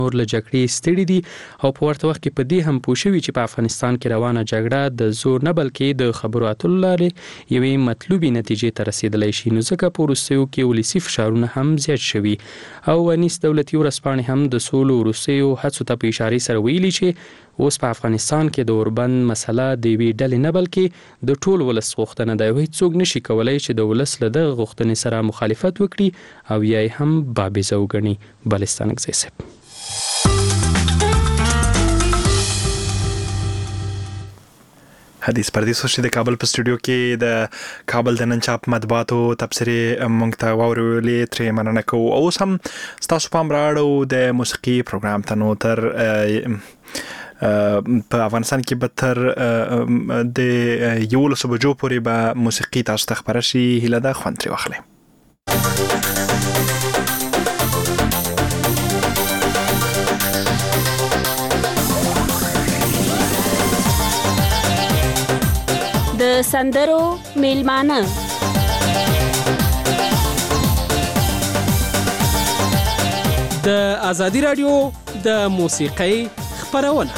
نور له جګړې ستړي دي او په ورته وخت کې په دې هم پوه شوي چې په افغانستان کې روانه جګړه د زور نه بلکې د خبرو اترو لارې یوې مطلوبې نتیجې ته رسېدلی شي، نو ځکه په وروستیو کې ولسي فشارونه هم زیات شوي او ونیس دولتي ورځپاڼې هم د سولو وروستیو هڅو ته په اشارې سره ویلي چې اوس په افغانستان کې د اوربند مسله د یوې ډلې نه بلکې د ټول ولس غوښتنه ده او هیڅوک نشي کولی چې د ولس له دغه غوښتنې سره مخالفت وکړي او یا یې هم بابیزه وګڼي. بلستانکزی صاحب. حدیث پردیس چې د کابل په سټوډیو کې د کابل د نن چاپ مطبوعاتو تبصرې موږ ته واورولې، ترې مننه کوو. اوس هم ستاسو پام راړو د موسیقي پروګرام ته، نو تر په افغانستان کې به تر د 11 بجو پورې به موسیقي تاسو ته خپره شي. هیله ده خوند ترې واخلئ. د سندرو میلمانه د ازادي رادیو د موسیقۍ خپرونه.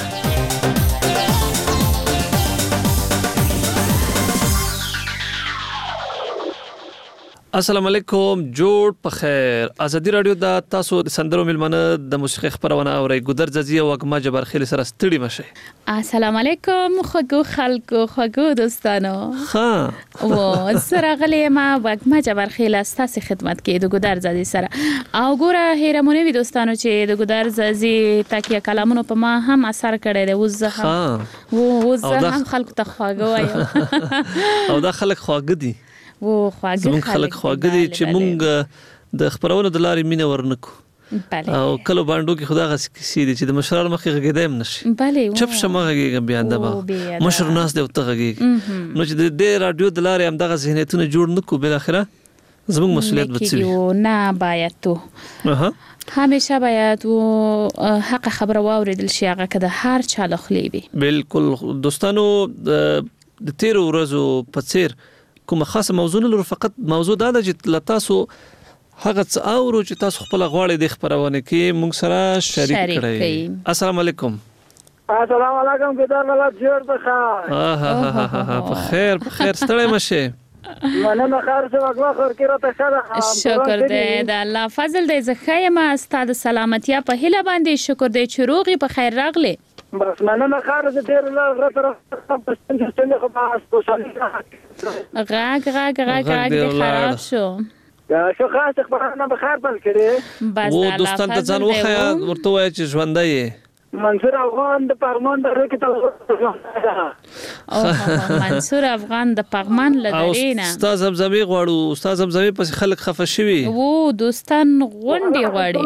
السلام علیکم، جوړ په خیر. ازادي رادیو د تاسو د سندرو میلمانه د موسیقۍ خپرونه اوري. ګودر ززی او اګما جبر خیل سره ستړي مشه. السلام علیکم خوږو خلکو، خوږو دوستانو. ها و سره غلې ما اګما جبر خیل ستاسو خدمت کې د ګودر ززی سره. او ګوره هیرمونی وی دوستانو چې د ګودر ززی تکیه کلامونو په ما هم اثر کړی دی. وزه هم خلکو ته خواږه وایم او دا خلک خواږه دي. زمونږ خلک خواږه دي چې مونږ د خپرونو د لارې مینه ورنکو. او کلو باندې کې خدا غس کسی دي چې د مشران مخې غږیدم نشي. چپ شمه غږیږم بیا انده مشر ناس دی او ته غږیږي. نو چې د رادیو د لارې هم دغه ذهنیتونه جوړ نکو، بل اخره زمونږ مسؤلیت بچوي. نه باید تو همیشه باید و حق خبره واوریدل شي، هغه که د هر چا له خولې وي. بالکل دوستانو، د تیر ورځو په څیر کومه خاصه موضوع نه لرو، فقط موضوع دا ده چې تاسو هغه څه اورو چې تاسو خپل غواړئ د خبرونه کې موږ سره شریک کړئ. السلام علیکم. السلام علیکم، ګدان الله جوړ بخیر. په خیر په خیر، ستړی مشه. مننه خیر شه، وګړه خور کې راته ښه. شکر دې د الله فضل دې زخه ما ستاد سلامتیا په هله باندې شکر دې چې روغي په خیر راغله. بس مننه خیر دې ډېر راته څنګه خو تاسو غاګ دې خراب شو. شو خاص خبرونه به خیر بل کړي. بس و دوستان ته ځان وخیا ورته وای چې ژوندۍ منصور افغان د پغمان درې کې او منصور افغان د پغمان لدرینا استاد زمزمي غواړو. استاد زمزمي پس خلک خفه شوي وو، دوستان غونډي غواړي.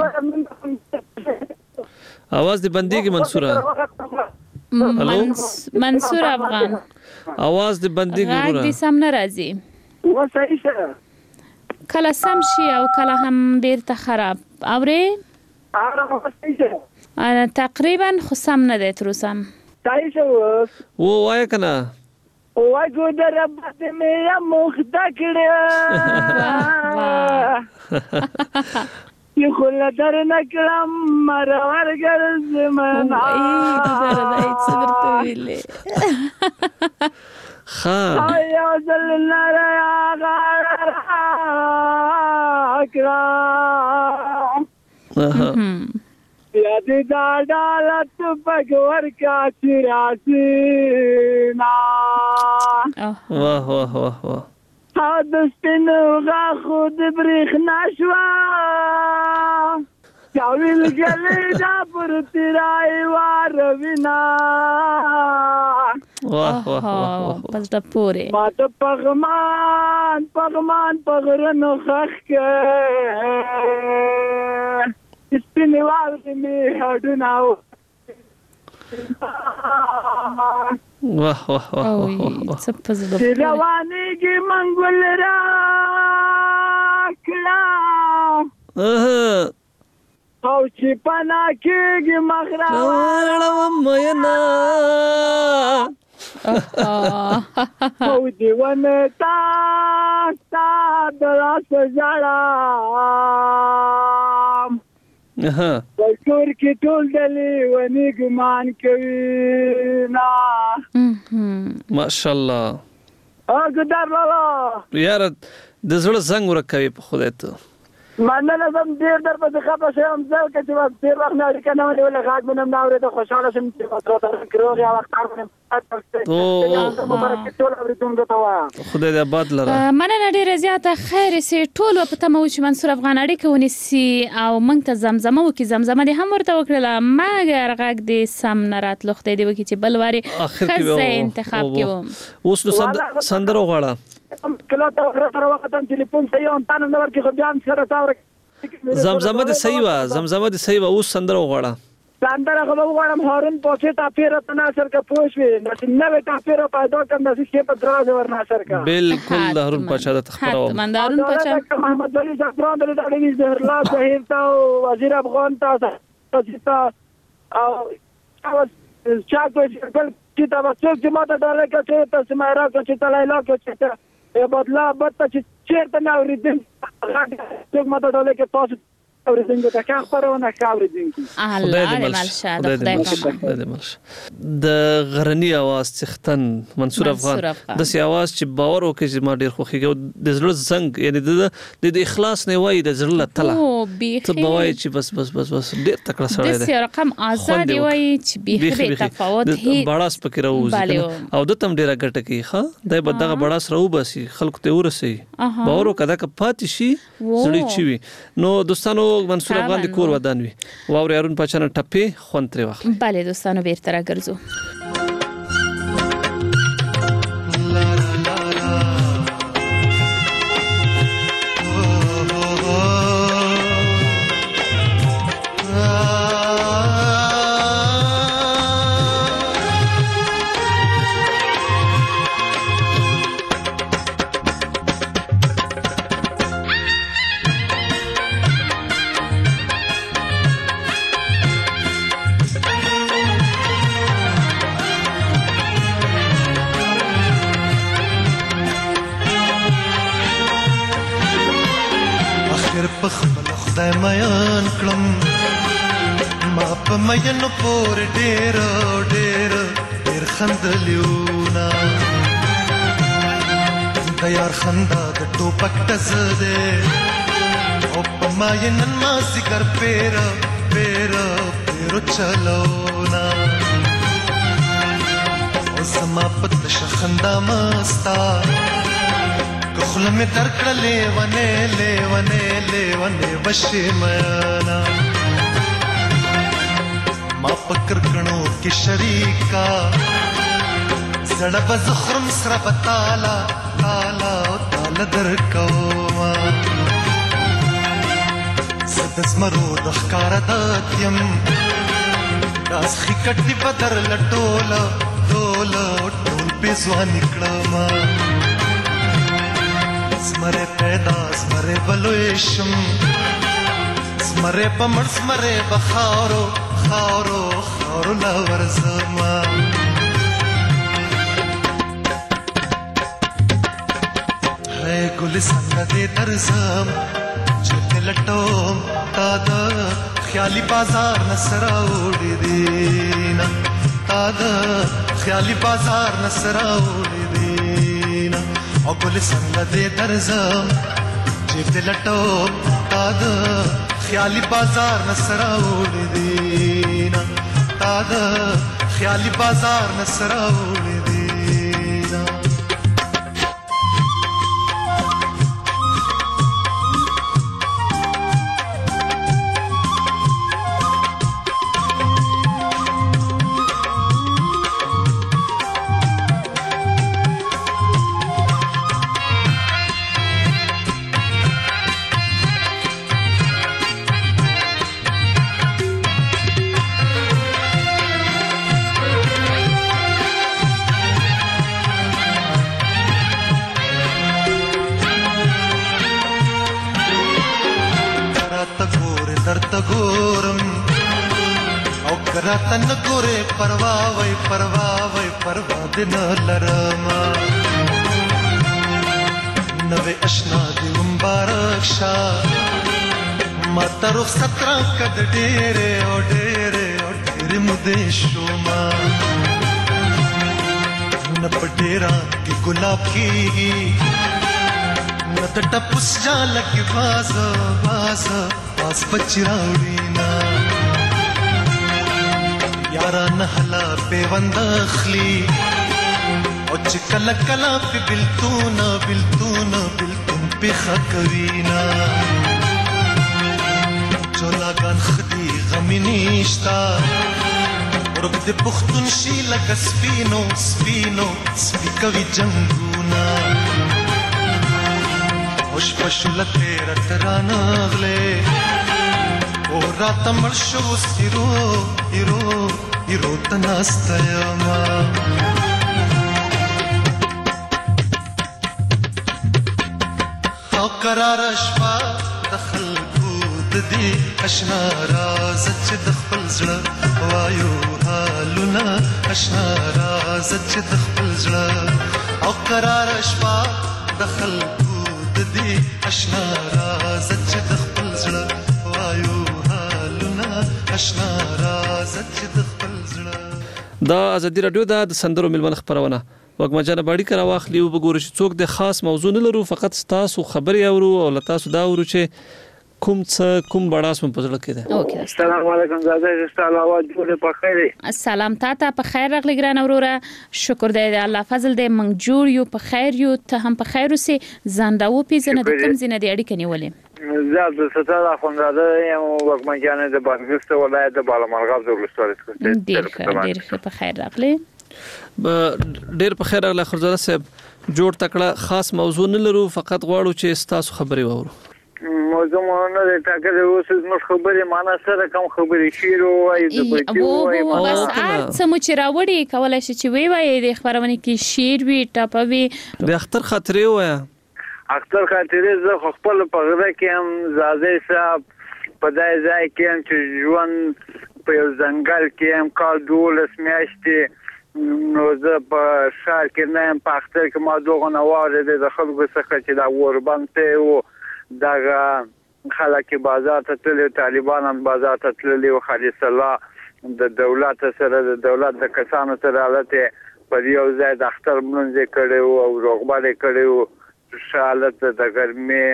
आवाज دې بنديږي منصوره. منصور افغان आवाज دې بنديږي. غږ دې سم نه راځي. و صحیح شه، کله سم شي او کله هم بیرته خراب. اوري تقریبا خو سم نه دی تر اوسه. صحیح شه و وای کنه وای ګودر رب دې مې مخدا کړه یو خل در نکلم مرور گرز من دای څه درته ویلې یا زل نرا اکرام یا دې دالت پګور کا چراسینا. واه واه واه واه. دستینو غا خود برخنا شوا چاویل گلی دا پر تیرائی واروینا. واه واه واه. پس دا پوری ما تا پغمان پغرنو خخ که استینی والدی می هدوناو. واه واه واه. روانی کی منگل را کلا او چی پنا کی مخرا مینا او دیوان تا دلا سجالا کور کې ټول ډلې ونی ګمان کوي نا ماشاءالله ګدار لالا یار د زړه زنګ ورکوي په خدای ته مننه زم ډیر در په خبره شم ځکه چې ما ډیر وخت نه اړیکه نه ولې غاټ مونږ نه اورېده خوشاله شم چې تاسو ته کړو یا وخت کارونه خدای دې آباد لره مننه ډیره زیاته خیر سي ټول په تمه چې منصور افغان اړیکه ونیسي او موږ ته زمزمه وکي زمزمه دې هم ورته وکړه مګر غږ دې سم نه راتلو خدای دې وکي چې بل واري خزه انتخاب کیو اوس نو سندرو غواړه کله ته سره وخت ټلیفون صحیح اون تاسو نمبر کې خو بیان سره تاور زمزمه دې صحیح وا اوس سندرو غواړه سندره خو وګورم هارون پوښتنه تاسو ته ناصر کا پوښوي نو تاسو پیدا کوم د څه په دروازه ور ناصر کا بالکل هارون پاچا د خبرو هارون پاچا محمد علي زفران د دغه زهر الله ظهیر تا وزیر افغان تاسو او چا کوئی خپل چې تاسو چې ماته ډاله کې تاسو مې راځي چې تلایلا کې چې بدلا بد چې چیرته نه ورېدم چې ماته ډاله کې تاسو ورېدم ته کا خبرونه کا ورېدم الله دې ملشه د غرنی आवाज څختن منصور افغان د سی आवाज چې باور وکړي چې ما ډیر خوخیږي د زړه زنګ یعنی د اخلاص نه وای د زړه تله ته بوای چې بس ډیر تکړه سره ده د سی رقم آزاد وای چې به تفاوت هي بڑاس پکې راوځي او د تم ډیره ګټه کوي ښه دای په دغه بڑاس راو باسي خلکو ته ورسي باور وکړه ک پاتې شي زړی چوي نو دوستانو منصور افغان د کور ودان وي واوري هارون پاچا نه ټپي خون تر واخلي bale دوستانو بیرته راګرځو خدای میان کړم ما په مینو پور ډېر خندلیونا د یار خندا د ټوپک ټز دې او په مینن ما سګر پیر چلونا او سما پت شخندا مستا خل میں درکڑ لیونے وشی میانا ما پکر کنو کی شریکا زڑب زخرم سرب تالا درکوما سدس مرو دخکار داتیم راس خیکٹی بدر لٹولا ټول پیزوانی کڑما زمره پیدا زمره بلویشم زمره پمړ زمره بخارو لور زما ہے ګل څنګه دې درځم چې لټوم تا د خیالي بازار نسراوړې دینا تا د خیالي بازار نسراوړې دینا او ګل څنګه دې درځم چې لټوم تا د خیالي بازار نسراوړې دینا تا د خیالي بازار نسراوړې دینا راتن ګوره پروا وای پروا دین لرما نوې آشنا دی مبارک شاه ماته رخصت راکړه د ډېرې او ډېرې او ډېرې مودې شومه نه په ډېره کې ګلاب کېږي نه د ټپوس جاله کې بازه بازه باز بچي راوړي نه یاران هلا پیوند اخلي او چې کله کله په بلتون پیخه کوي نه جولاګان خدي غمي نشتا ورک د پختون شي لکه سپینو سپي کوي جنگونه خوش پشل تیرا ترانغله او رات مرشو هیرو تناستایما او قرار شپه دخل بود دی اشنا راز چې د خپل زړه وایو حالونه اشنا راز چې د خپل زړه او قرار شپه دخل دی اشنا راز چې د خپل زړه وایو حالونه اشنا راز چې د خپل زړه. دا ازادي رادیو د سندرو ملمن خبرونه وګما جنا باندې کرا واخلی او وګورئ چې څوک د خاص موضوع نه لرو فقط تاسو خبري اورو او تاسو دا اورو چې کوم بڑاس مې پزړه کېده. السلام علیکم زاده استاله आवाज جوړه په خیر. السلام تا په خیر راغلی ګران اوروره شکر دی الله فضل دی منګ جوړ یو په خیر یو ته هم په خیر اوسې زنداو پیژنه د کوم زینه دی اړیکه نیولې. زاد ستاره خونداده یم وګما جانه د بانګست ولایت د بالامرغاب د ولسوالۍ څخه. ډیر په خیر راغلی. ډیر په خیر راغلی خرزاده صاحب جوړ تکړه خاص موضوع نه لرو فقط غواړو چې تاسو خبري وورو. موضوع نه د ټاکل اوس نو خبرې معنا سره کوم خبرې شیر وای د بچو وای بس سمو چې راوړي کولای شي چې وای د خبرونه کې شیر وی ټاپوي د اختر خاطرې وای اختر خاطرې زه خپل په غره کې هم زاده صاحب په دای ځای کې هم چې ژوند په ځنګل کې هم کال 12 میاشتې نو زه په شهر کې نه هم په اختر کې ما دوغه نواره د خلکو څخه چې دا وربند ته و دغه خلک بازار ته تللی طالبان هم بازار ته تللی او خالص الله د دولت سره د دولت د کسانو سره حالت په یو ځای د اختر منځ کړي او روغباله کړي او حالت د ګرمي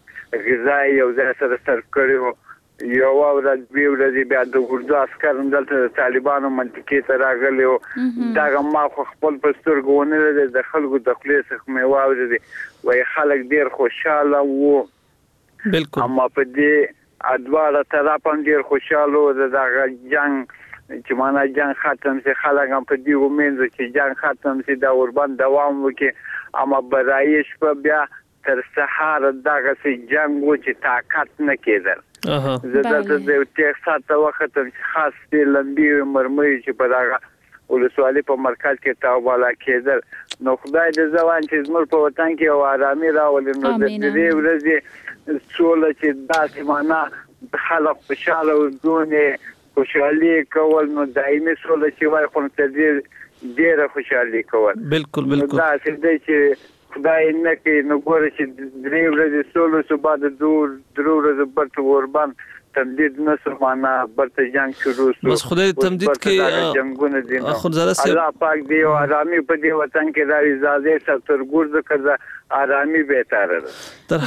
غذا یو ځای سره سر کړي یو ورځ بیا د ګردو عسكر دلته طالبانو منطقې ته راغلي او دا ما خپل پسترګونه د خلکو د خلیص مې واوري وای خلک ډیر خوشاله وو بالکل اما په دې ادواره طرف هم ډیر خوشاله و د جنگ چې معنا جنگ ختم شي خلک هم په دې امید چې جنگ ختم شي دا وربند دوام وکړي اما برایش په بیا تر سهار دغه سي جنگ و چې طاقت نه کېدل زه د دې ساعت وخت خاص دې لمبي مرمۍ چې په دغه ولسوالۍ په مرکز کې تاوباله کېدل نو خدای دې ځوان چې زموږ په وطن کې او آرامي راولي نو د دې ورځې څوله چې داسې معنا خلک خوشاله او دونه خوشالي کول نو دایمي څوله چې وای خو ته ډېر خوشالي کول بالکل دا چې خدای نه کې نو ګوره چې درې ورځې څوله صبح د درو ورځې برته وربان تمدید نسو معنا برته جنگ شروع شو بس خدای تمدید کې جنگونه دي خدای الله پاک دی او آرامي په دې وطن کې دا اجازه ستر ګورځ کړه آرامي به تر هر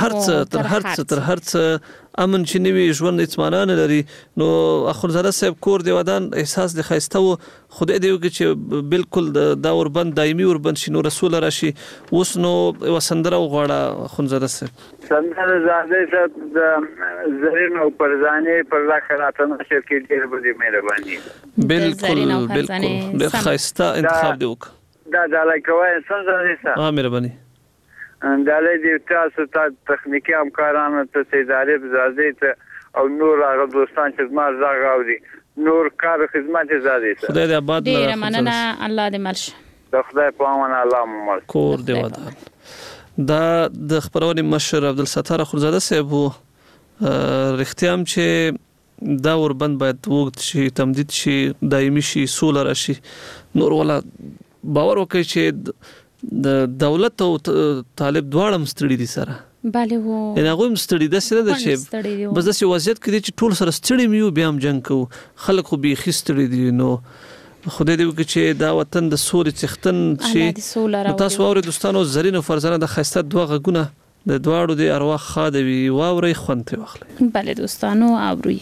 څه امن چې نوی ژوند اطمینان لري نو اخونزاده صاحب کور دی ودان احساس د خسته و خدای دې وکړي چې بالکل دا وربند دایمي وربند شي نو رسول راشي اوس نو وسندره وغواړه اخونزاده صاحب سندره زاده صاحب د زرین او پرزانه پر راخراته نشر کې ډېر بده مهرباني بالکل د خسته انتخاب دی وک دا لکه سندره صاحب مهرباني انداله دې تاسو ته تخنیکی همکارانو ته سیداري بزازي ته او نور هغه دوستان چې ما زاغاوري نور کار خدمت زادي ته خدای دې آباد ډیر مننه الله دې مرش د خدای په امان الله مل کور دې ودان دا د خبرونې مشر عبدالستار خورزاده صاحب رښتیام چې دا وربند باید وګت شي تمدید شي دایمي شي سوله راشي نور ولا باور وکړي چې د دولت او طالب دواړه مستړي دي سره bale وو ان هغه مستړي د سره د چې بس د وضعیت کې چې ټول سره ستړي میو بیا هم جنگ کو خلک خو به خستړي دي نو خدای دې وکړي چې دا وطن د سوري څختن شي تاسو اوري دوستانو زرین او فرزانه د خسته دوه غونه د دواړو د ارواح خادوي واوري خونته واخلي bale دوستانو اوري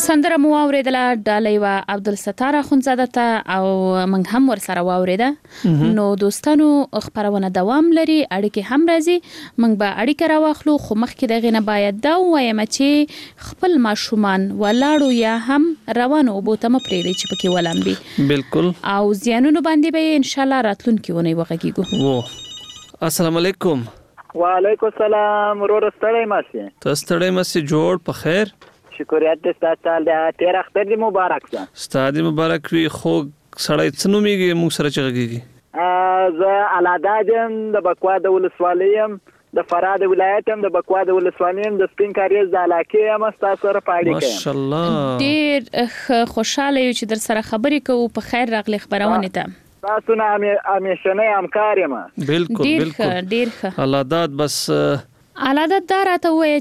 سندره مو اوریدله ډالۍ و عبدالستار اخوندزاده ته او موږ هم ورسره واوریده. نو دوستانو خبرونه دوام لري، اړیکې هم راځي، موږ به اړیکه راواخلو، خو مخکې دغه نه باید دا وایم چې خپل ماشومان ولاړو یا هم روانو اوبو ته مپرېږدئ چې پکې ولامبي. بالکل. او زیانونو باندې به ان شاء الله راتلونکي ونې وغږیږو. السلام علیکم. وعلیکم السلام. ورور ستړی ماسي؟ ته ستړی ماسي؟ جوړ په خیر. شکریات دې ستاسو د تیر اختر دې مبارک شه. ستاسو مبارک وي. خو سړی څه نومېږي موږ سره چغږیږي؟ زه علادادم د بکوا د ولسوالۍ یم، د فراد ولایت یم، د بکوا د ولسوالۍ یم، د سپین کاریز د علاقې یم. تاسو سره پاړی کوم. ماشاءالله. ډېر خوشاله یو چې در سره خبرې کوو. په خیر راغلی خبرونه ته. تاسو نه همیشنه همکار یم. بالکل بالکل. ډېر ښه. علاداد بس علادات دا راته وایي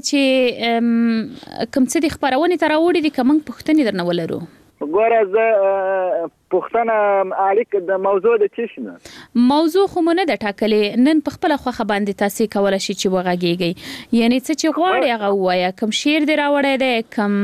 چې کوم څه د خبرونې ته راوړي دي که موږ پوښتنې درنه ولرو. ګوره زه پوښتنه اړیکه د موضوع د څه شي نه موضوع خو مو نه ده ټاکلې، نن په خپله خوښه باندې تاسې کولی شئ چې وغږیږئ، یعنې څه چې غواړئ هغه ووایه. کوم شعر دې راوړی دی، کوم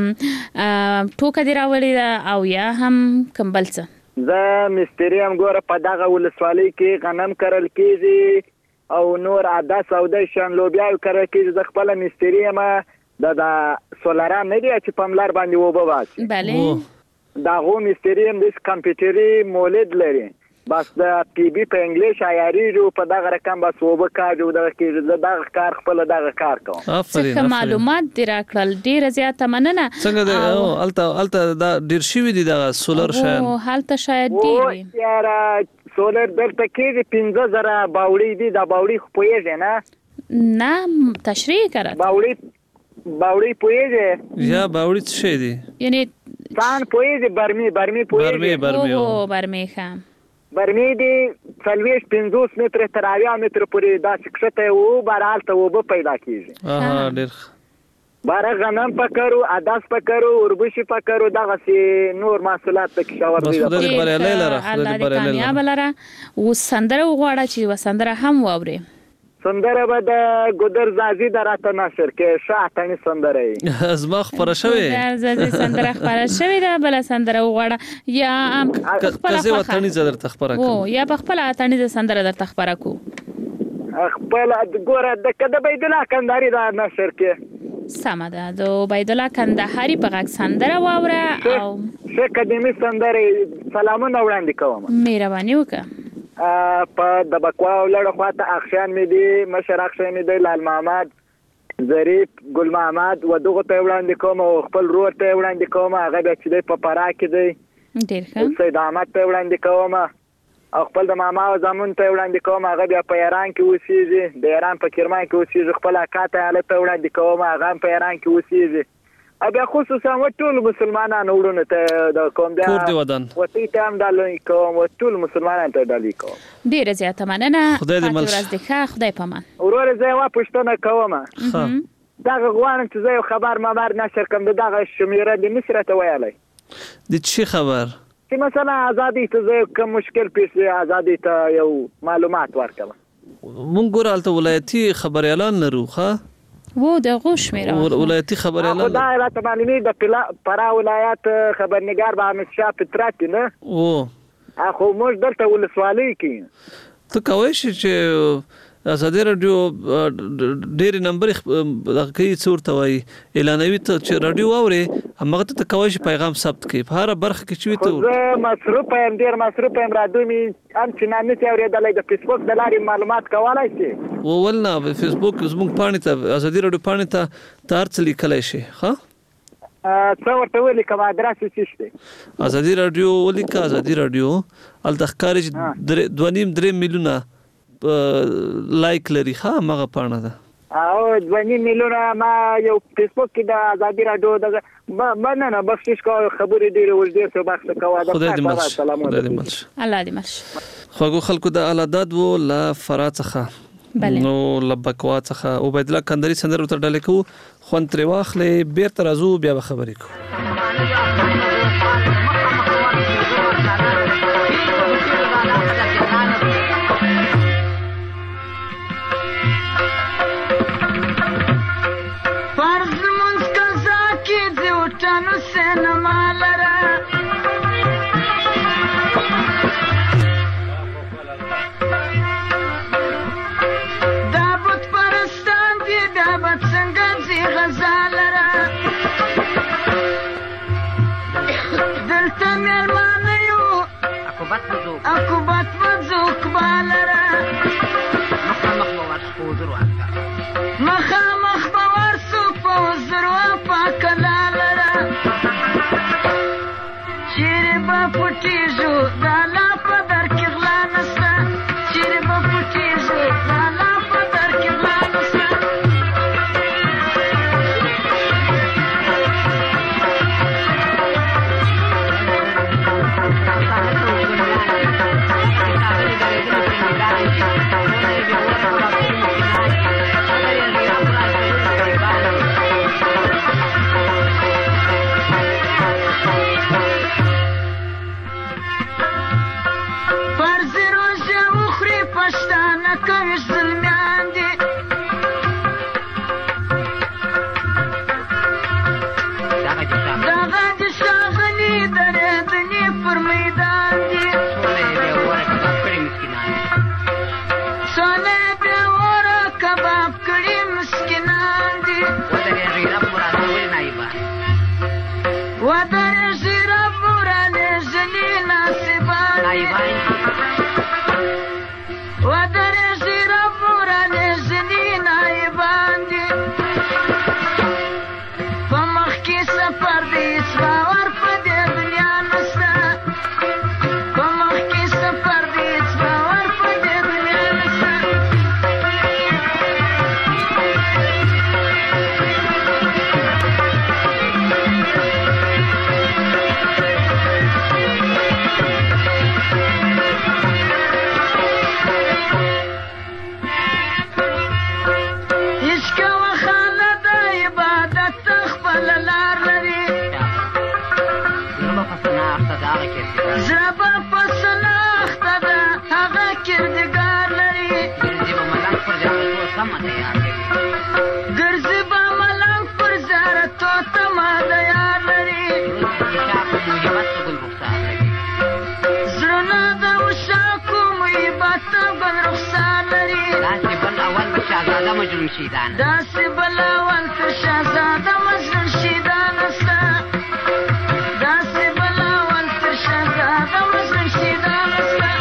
ټوکه دې راوړې ده، او یا هم کوم بل څه. زه مستری یم. ګوره په دغه ولسوالۍ کې غنم کرل کېږي او نور عاده سودا شان لوبیا کرل کېږي. زه خپله مستری یم. د سولاران نه دي چې په ملار باندې اوبه باسي. بله. د هغو مستری یم. د کمپیوټري مولد لري، بس د پی بي په انګلیش عیاریږو، په دغه رقم بس اوبه کاږو. دغه کېږي زه دغه کار خپله دغه کار کوم. څه معلومات دې راکړل، ډېره زیاته مننه. څنګه دی هلته دا ډېر شوي دي دغه سولر شیان؟ هلته شاید ډېر وي. یاره سولر دلته کېږي 15,000 باوړي دي. دا باوړي خو پوهېږې نه؟ نه تشریح کرد. باوړي پوهېږې؟ یا باوړي څه شی دي؟ یعنې سان پوهېږي؟ برمي پوهېږي؟ برمي ښه. برمي دي 40-50 متره تر 80 متره پورې داسې کښته و، باره هلته اوبه پیدا کېږي. ډېر باره غنم پکرو، عدس پکرو، وربشي پکرو، دغسې نور محصولات پکې شاور دي. خدای دې بریالی لره. الله دې کامیابه لره. اوس سندره وغواړه چې یوه سندره هم واورې. سندره به د ګودر زازي د راته نشر کې ښه اتڼي سندره یې زما خپره شوې. ګودر زازي سندره خپره شوې ده. بله سندره وغواړه یا خپله که زه اتڼیزه درته خپره کړم یا په خپله اتڼیزه سندره درته خپره کړو. خپله ګوره د بیدالله کندهاري د نشر کې. سمه ده. د بیدالله کندهاري په غږ سندره واوره. او ښه قدیمي سندره سلامونه وړاندې کوم. مهرباني وکړه. په د بکوا ولړ خواته اخشان می دی، مشر اخشان می دی، لال محمد، ظریف، ګل محمد و دغه ته وړاندې کوم او خپل رور ته وړاندې کوم. هغه بیا چې دی په فراه کې دی. ډېر ښه. سید احمد ته وړاندې کوم او خپل د ماما او زامن ته وړاندې کوم. هغه بیا په ایران کې اوسېږي، د ایران په کرمان کې اوسېږي. خپل اکا ته هلته وړاندې کوم، هغه هم په ایران کې اوسېږي. او بیا خصوصا ټول مسلمانانو وروڼو ته د کوم بیا کور دی ودان وتی ته هم ډالۍ کوم، ټول مسلمانانو ته ډالۍ کوم. ډېره زیاته مننه. خدای دې مل شه. ورځ دې ښه. خدای پامان. ورور زه یوه پوښتنه کوم. دغه غواړم چې زه یو خبر نشر کړم. د دغه شمیره دې نشي راته ویلی؟ د څه خبر؟ چې مثلا ازادي ته زه کوم مشکل پیښ شي، ازادي ته یو معلومات ورکړم. مونږ ګوره هلته ولایتي خبریالان لرو. ښه و دغه شمیره ولایتي خبریالان. خو دا راته معلومې د فراه ولایت خبرنګار به احمدشاه فطرت نه و، خو موږ دلته ولسوالۍ کې. ته کولی شې چې ازادي راډیو ډېرې نمبرې دغه کوي څه ورته وایي اعلانوي، ته چې راډیو واورې همغه ته کولی شي پیغام ثبت کړي په هره برخه کې چې وي. خو زه مصروفه یم، ډېر مصروفه یم. راډیو مې هم چې نشي اورېدلی. د فیسبوک د لارې معلومات کولی شي؟ ولنه فیسبوک زموږ پاڼې ته، ازادي راډیو پاڼې ته هر څه لیکلی شي. ښه څه ورته ولیکم؟ ادرس یې څه دی؟ ازادي راډیو ولیکه. ازادي راډیو هلته ښکاري چې 2.5-3 میلیونه لایک لري. ښه همغه پاڼه ده. او 2.5 میلیونه. ما یو فیسبوک کې د ازادي راډیو دغه مننه بخشش کوه. خبرې ډېرې اوږدې شوې، بخښه کوه. خدای دې مل شه. خدای دې مل شه. الله دې مل شه. خواږو خلکو د علاداد و له فراه څخه نو له بکوا څخه عبیدالله کندهاري سندره ورته ډالۍ کوو. خوند ترې واخلې، بېرته راځو، بیا به خبرې کوو. فرض منز قضا کی دیوٹانو سینما لره دا بت پرستان دی بیا بد څنګه ځي غزا لره دلته مېلمانه یو عقوبت مځوک بالره مخامخ به ورسو په حضور پاکه لاره چیرې به پټېږو دا لا په در کې غلا نسته چیرې به پټېږو دا لا په در کې غلا نسته داسې بلاول تر شهزاده مجنون شیدان استه داسې بلاول تر شهزاده مجنون شیدان استه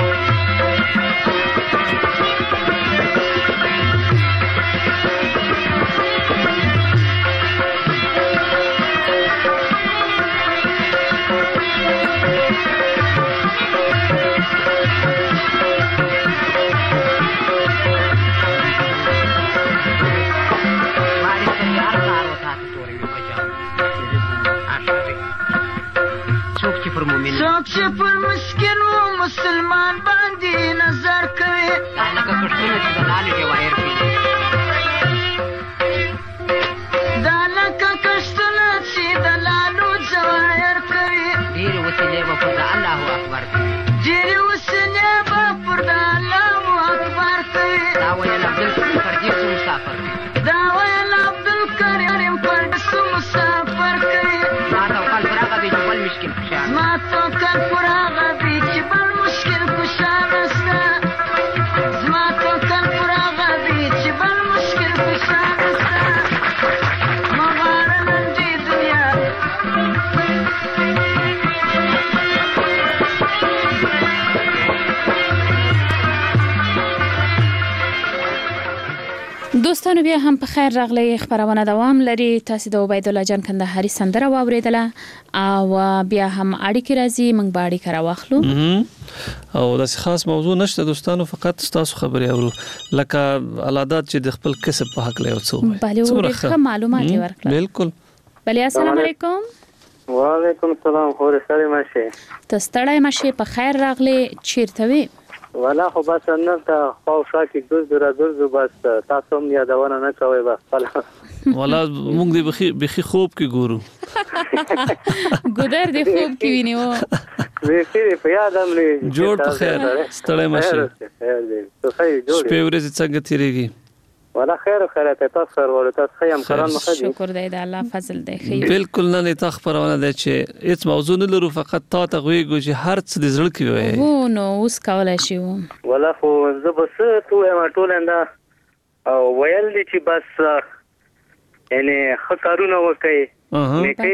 څوک چې پر مسکین و مسلمان باندې نظر کوي دا لکه کښتونه چې د لالو جواهر کوي دا لکه کښتونه چې د لالو جواهر کوي ډېرې وسیلې به پر د الله اکبر کوي ډېرې وسیلې به پر د الله اکبر کوي دا ویل عبدالکریم پردیس مسافر دا ویل عبدالکریم پردیس مسافر کوي ما ته وکال براغه دی چې بل مشکل خوشحال ما ته وکال براغه دی چې بل مشکل خوشحال استه زما ته وکال براغه دی چې بل مشکل خوشحال استه مغاره نن دې دنیا دوستانو بیا هم په خیر راغلی. خبرونه دوام لري. تاسو د عبید الله جان کندهاري سندره واوریدله او بیا هم اړیکې راځي. موږ به اړیکه راواخلو او داسې خاص موضوع نشته دوستانو، فقط تاسو خبرې اورو لکه علادات چې د خپل کسب په حق له وڅو بله ورته معلومات ورکړه. بالکل. بله السلام علیکم. وعلیکم السلام. خوري سره ماشه تستړی ماشه په خیر راغلی. چیرته وي؟ ولا خو بس نه ته خو شاکي ګرځو بس تاسو هم یادونه نه کوي بس ولا موږ دې بخي خوب کې ګورو ګودر دې خوب کې وینیو وې په یادم لې جوړ په خیر ستړی ماشه. خیر دې ته خیر جوړ. شپې ورځې څنګه تیریږي؟ ولا خیر ته تاسو ورته تاسو خیم قران مخدي شکر دی د الله فضل دی خیر بالکل نه تا خبرونه ده چې هیڅ موضوع نه لرو فقط تا ته غوېږو چې هر څه د زړه کې وي وو نو اوس کولای شي ولا خو زه بس ته ما ټول انده او ویل دي چې بس یعنی خکارونه وکي نیکی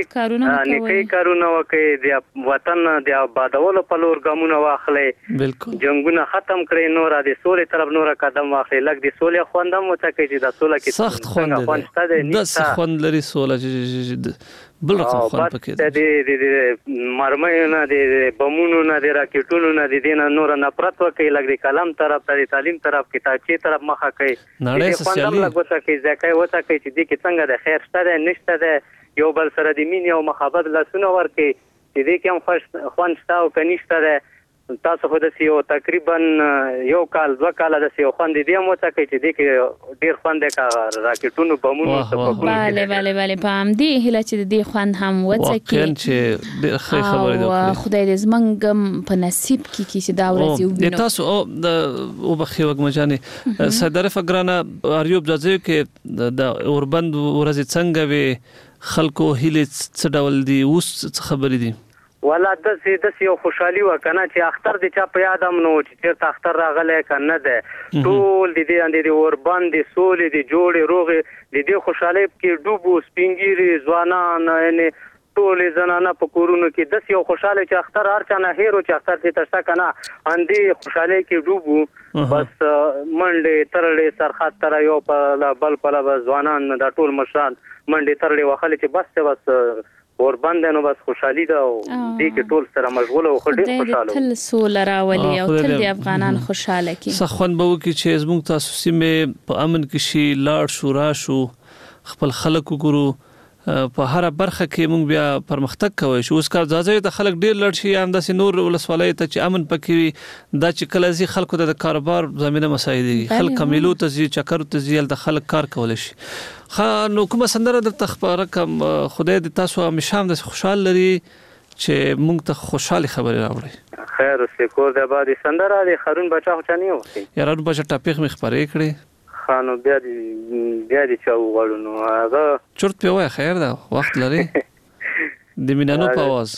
کارونه وکي د وطن د آبادولو په لور ګامونه واخلي بالکل جنگونه ختم کړي نور د سولې طرف نور قدم واخلي لکه د سولې خوندم وڅکي چې د سولې کې سخت خوند د خوند لري سولې بل رقم خوند پکې د مرمۍ نه د بمونو نه د راکټونو نه د دین نور نفرت وکي لکه د کلام طرف ته د تعلیم طرف کتابچې طرف مخه کوي نړۍ سوسیالي لکه وڅکي ځکه وڅکي چې د کې څنګه د خیر شته نشته ده یو بل سره د مینې او محبت لاسونه ورکي چې دې کې هم خوند شته او کنيشته ده تاسو خو د سیو تقریبا یو کال 2 کال د سیو خوند دې هم وڅکي چې دې کې ډیر خوند کا راکټونو بمونو bale پام دی هله چې دې خوند هم وڅکي واقعا چې ډیر ښه خبره ده خدای دې زمنګ په نصیب کې چې دا ورځي وبینو تاسو او بخي وګمجاني صدر فقرانه اریوب ځای کې د اوربند ورځ څنګه وي خلکو هیله څه ډول دي اوس څه خبرې دي ولا د یو خوشحالي وکنه چې اختر د چا په یاد هم نو چې اختر راغلی کنه ده ټول د دې اوربند د سولې د جوړې روغې د دې خوشحالي کې ډوبو سپینګيري ځوانان یعنی ټول زنانه په کورونو کې د یو خوشاله چې اختر هر چا نه هیرو چې اختر ته تشتا کنه اندي خوشحالي کې ډوبو بس منډه ترلې سرخات تر یو په بل په ځوانان د ټول مشران منډه ترلې وخلې چې بس اور باندې نو بس خوشحالي ده او دې کې ټول سره مشغول او خډې خوشاله تل سول راولي او تل د افغانان خوشاله کی سخن به وکي چې زموږ تاسو سیمه په امن کې شي لاړ شو راشو خپل خلکو ګورو په هر برخه کې موږ بیا پرمختګ کوي شو اوس کار ځاځي د خلک ډیر لړ شي انداس نور ولسوالۍ ته چې امن پکې دا چې کله زی خلکو د کاروبار زمينه مساعدي خلک کمیلو ته زی چکر ته زی د خلک کار کول شي نو کومه سندره د تخبار کم خدای د تاسو مشام د خوشحال لري چې موږ ته خوشاله خبره راوړي خیر اوسې کور د بعد سندره د خرون بچا خو چانی وکي یارانو بچا ټاپیخ مخ پرې کړې خانو بیا دي چا وغړو نو هغه چرت په وای خیر ده وخت لري د مینانو په आवाज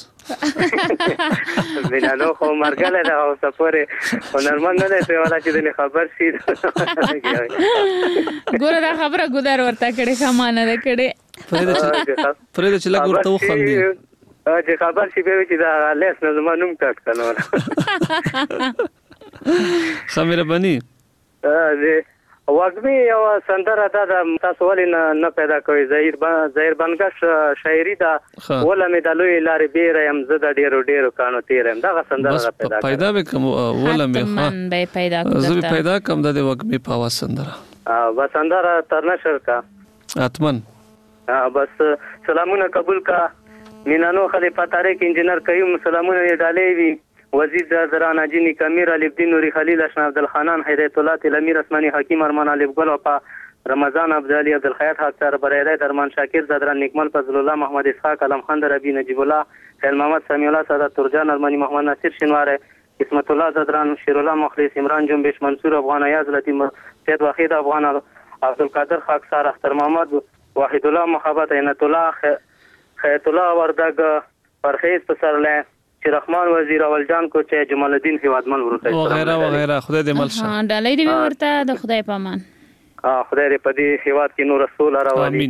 مینانو خو مرګله ده او سفره هنرمند نه دی ولا چې د خبر شي ګوره دا خبره ګودار ورته کړي خمانه ده کړي پرې چې لګ ورته وخندي چې خبر شي به چې دا لیس نه زمونږ ټاک کنه خمیره بني وګمي او سندره دا تاسو ولې نه پیدا کوي ظاهر بنګش شاعري دا ولا مې د لوی لارې بیر يم زه د ډیرو کانو تیرم دا سندره پیدا وکم ولا مې به پیدا کوم زه پیدا کوم د وګمي په आवाज سندره و سندره ترنشر کا اتمن بس سلامونه قبول کا مینانو خلیفہ طارق انجینر قیوم سلامونه ډالې وی وزیر دران اجینی کمیر علی الدین نوری خلیل اشنا عبد الخانان هدایت الله الامیر اسمانی حکیم ارمان علی ګل او رمضان عبدالعلی عبد الخیات حاضر برایده درمان شاکر زدران نیکمل فضل الله محمد اسحاق علم خان ربی نجیب الله خیل محمد سمیع الله سعادت ترجان ارمانی محمد ناصر شنواره اسمت الله زدران شیر الله مخلص عمران جنبش منصور افغان ایاز لطیم سید وحید افغان عبدالقادر خاکسار اختر محمد وحید الله محبت عینت الله خیت الله وردگ پرخیز پسرله رحمان وزیر اول جان کو چې جمال الدین هیوادمن ورته وغیرہ خدای دې مل شه ډالۍ دې ورته د خدای په امان خدای دې په دې هیواد کې نور رسول راوړي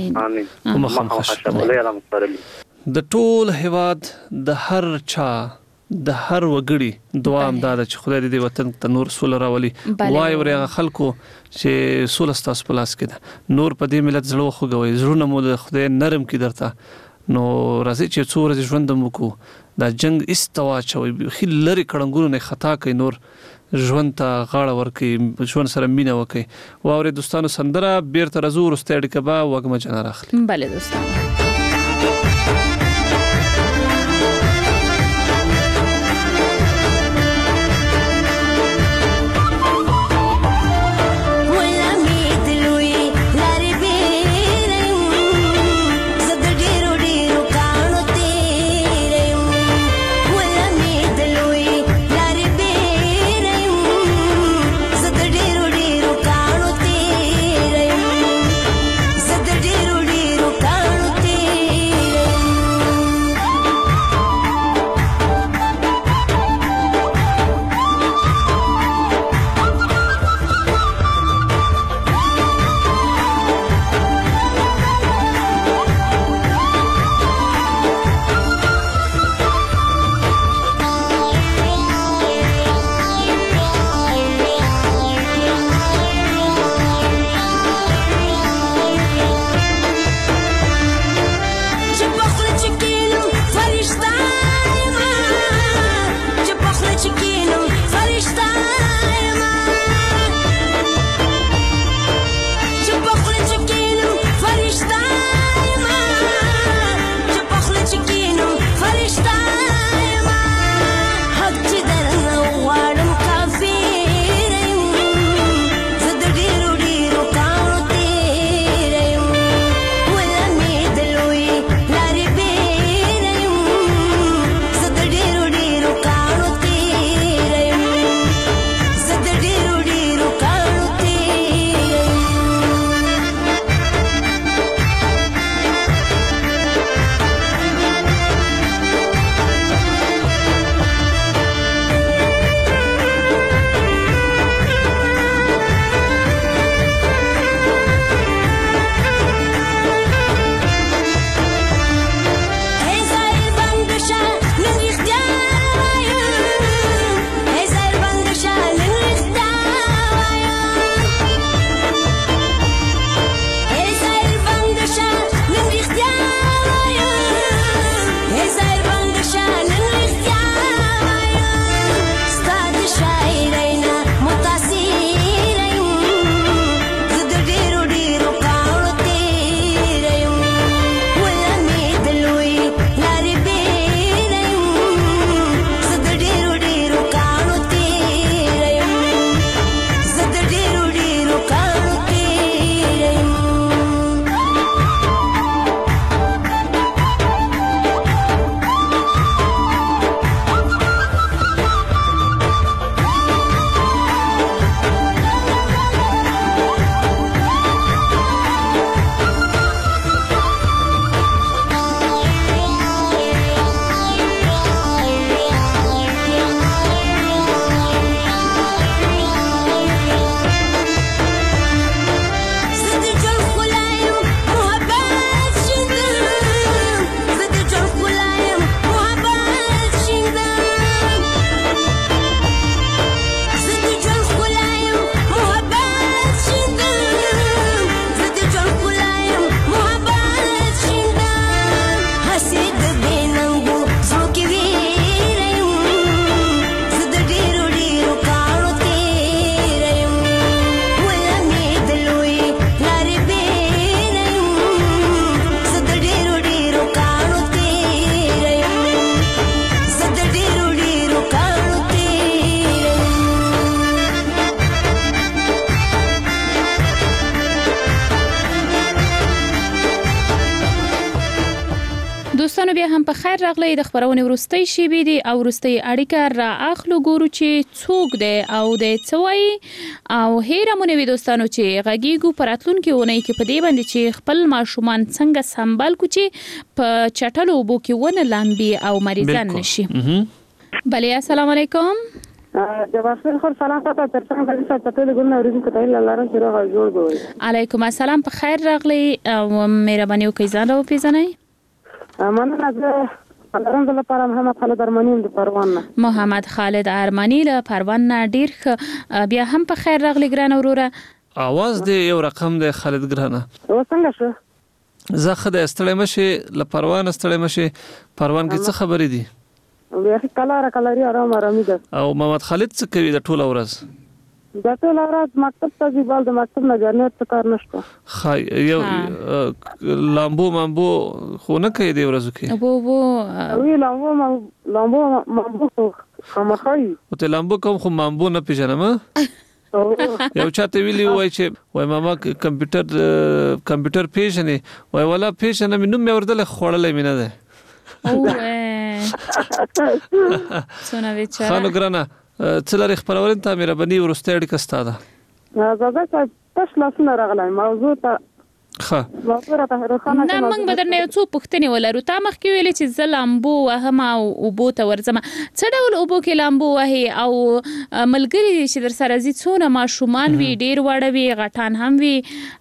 امين د ټول هیواد د هر چا د هر وګړي دعا امداد چې خدای دې وطن ته نور رسول راولي وای ورغه خلکو چې سول استاس پلاس کړه نور په دې ملت زړه خوګوي زړه مو د خدای نرم کې درته نو راځي چې څو ورځې ژوند مو دا جنگ استوا چوي خل لري کړنګونو نه خطا کوي نور ژوند ته غاړه ورکي ژوند سره مینه وکي واوري دوستانو سندره بیرته رزور استاد کبا وګم جن راخلي bale دوستانو دوستانو بیا هم په خیر راغلی د خبرونه ورستۍ شی دی او ورستۍ اړیکه را اخلو ګورو چې څوک دی او د څوي او هیره مونږ وی دوستانو چې غږیګو پراتلون کې ونی کې په دې باندې چې خپل ماشومان څنګه سنبال کو چې په چټلو بو کې ونه لامبي او مریضان نشي. بله السلام علیکم. جواب خیر سلام تاسو ته څنګه غوښتل تاسو ته ګورنه ورته کتل الله رحم سره جوړ دی. علیکم السلام په خیر راغلی او مهرباني وکړئ ځان او پیژنئ. مننه زه الحمدلله پر محمد خالد ارمانی د پروان نه. محمد خالد ارمانی له پروان نه ډیر بیا هم په خیر راغلی ګران وروره. आवाज دی یو رقم دی خالد ګرانه. او څنګه شو؟ زه خدای استړی مشه له پروان استړی مشه پروان کې څه خبرې دي؟ بیا کلاری آرامي ده. او محمد خالد څه کوي د ټوله ورځ؟ د ټوله ورځ مکتب ته ځي بل د مکتب نه جنت څه کار نشته. خای یو لامبو مامبو خو نه کوي د ورځو کې. ابو وی لامبو مامبو خامخای. او ته لامبو کوم خو مامبو نه پیژنم. یو چاته ویلی وای چې وای ماما کمپیوټر پیژنې وای ولا پیژنم نو مې ورته خوړلې مینه ده. سونه وچا خانو ګرانه څلری خبرولن ته مهرباني ورسته اړیکه ستاده. زه تاسو لاسونه راغلی موضوع ته نه موږ به درنه یو څو پوښتنې ولرو. تا مخکې ویلې چې زه لامبو وهم او اوبو ته ورځم. څه ډول اوبو کې لامبو وهي او ملګري چې در سره زی څونه ماشومان وي ډیر وړه وي غټان هم وي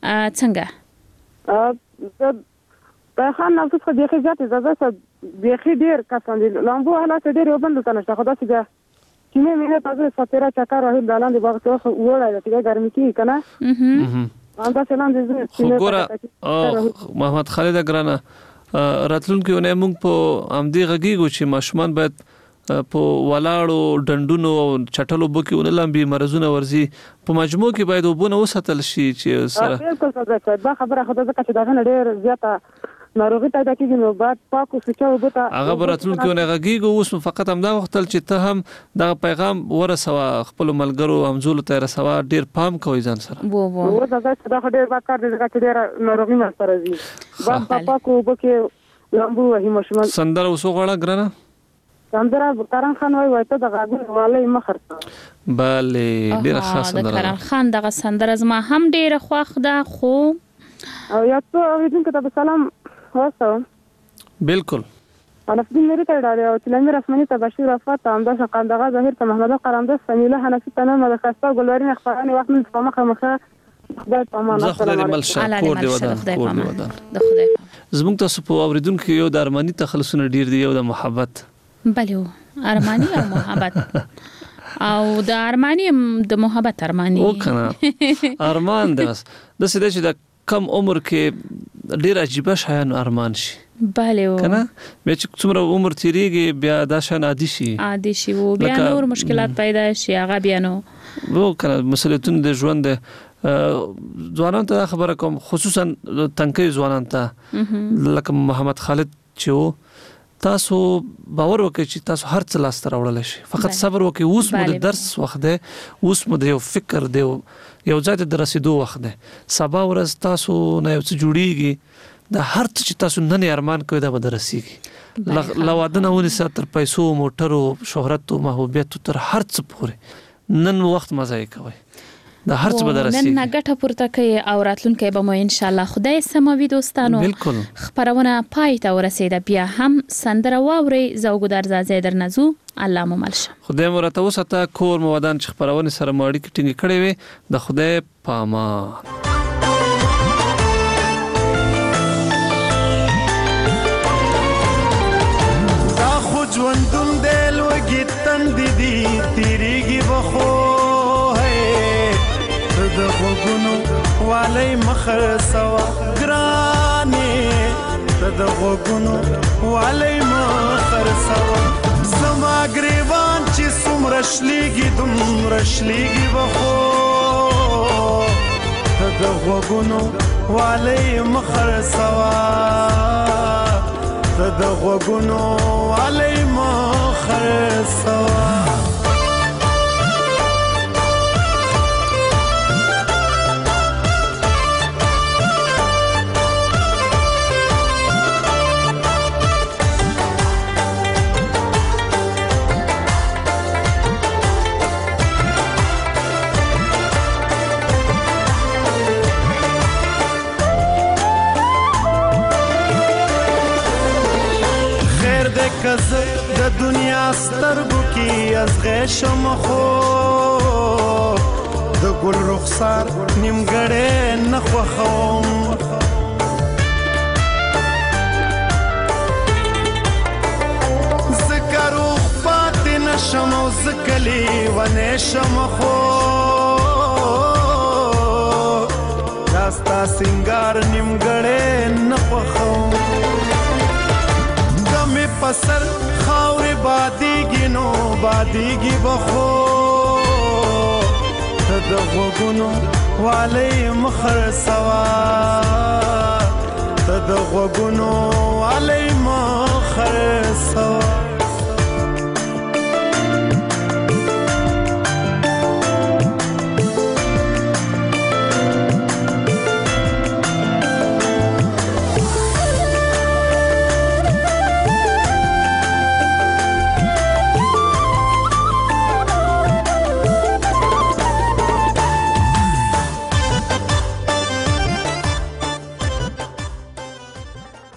څنګه؟ په خان نفس خو دیخي ذاتي زده دیخي ډیر کسان دي لامبو حالات ډیر وبند کنه خدا چې کینه مینه تاسو ساتره چکر راهي دالان دی باغ ته وړای چې ګرمي کی کنه انده سلام دې ګوره محمد خالد ګرانه راتلونکو نه موږ په امدي غږیږو چې ماشومان باید په ولاړو ډندونو او چټلو بوکي ونلم به مرزونه ورزي په مجموع کې باید وبونه وساتل شي چې سره بالکل دا خبره خدای زکه چې دا نه ډیر زیاته ناروغي پیدا کیږي نو بعد پاکو سچو وبته هغه براتلونکو نه غږیږو اوس فقط هم دا وختل چې ته هم دا پیغام ورسوه خپل ملګرو همزول ته رسوه ډیر پام کوي ځان سره وو دا ډیر کار دي چې ډیر ناروغي ما سره زی بعد پاکو وبکه لامبو وهي مشمل سندره وسو غړه ګرانه سندره کرن خان وای ته د غاګو والي مخرته bale ډیره ښه سندره د کرن خان دغه سندره زما هم ډیره خوښ ده خو او یا ته اوریدونکو ته سلام واسو بالکل انا فدين مری ته ډاله او تلمي رسمنی ته بشیر افات امدا شقندغه ظاهر ته محمد قرامده سمیله حنفی تنه ملکستا ګلورین اخبارانی وخت په مخه خدای پامان السلام علیکم کور دی ودان زموږ تاسو په اوریدونکو یو د ارمانی تخلصونه ډیر دی یو د محبت بله ارمانی او محبت او د ارمانی د محبت ارمانی او کنه ارمان د سده چې د کم عمر کې ډیر عجیب شایان ارمان شي bale کنه مې چې څومره عمر تیریږي بیا دا شان عادي شي وو بیا نور مشکلات پیدا شي هغه بیا نو وو کنه مسلې د ژوند ځوانان ته خبره کوم خصوصا تنکي ځوانان ته لکه محمد خالد چې تاسو باور وکړئ چې تاسو هر څه لاس ته راوړل شي فقط صبر وکړئ اوس مو د درس وخت دی اوس مو د یو فکر دی یو ځای ته رسیدو وخت دی سبا ورځ تاسو نه یو څه جوړیږي د هر څه چې تاسو نن ارمان کوئ دا به رسیږي لوادنه ونیسه تر پیسو موټرو شهرت او محبوبیت تر هر څه پورې نن وخت مزه کوي د هر څه به رسیږي نن نګټه پورته کوي او راتلونکي به مو ان شاء الله خدای سموي دوستانو بالکل خبرونه پای ته ورسیده بیا هم سندره واوري زوګدار زازه درنزو الله مو ملشه خدای مو راته وساته کور مو ودان چې خبرونه سره ماړي کټینګ کړي وي د خدای پامان ژوندون دل وګیتن دي تیریږي بخو هي د غوګونو والي مخر سوا ګرانه د غوګونو والي مخر سوا سما ګریوان چې سمرشليږي دمرشليږي بخو د غوګونو والي مخر سوا د غوګونو علي مخر سوا د کز د دنیا سترګو کې از غشم خو د ګل رخسار نیمګړې نه خوښوم ذکرو پاتې نشم او زکلی ونه شم خو داستا سنگار نیمګړې نه خوښوم دمې پسر خاورې بادیږي نو بادیږي بخو ته د غوږونو والی مخر سوا ته د غوږونو والی مخر سوا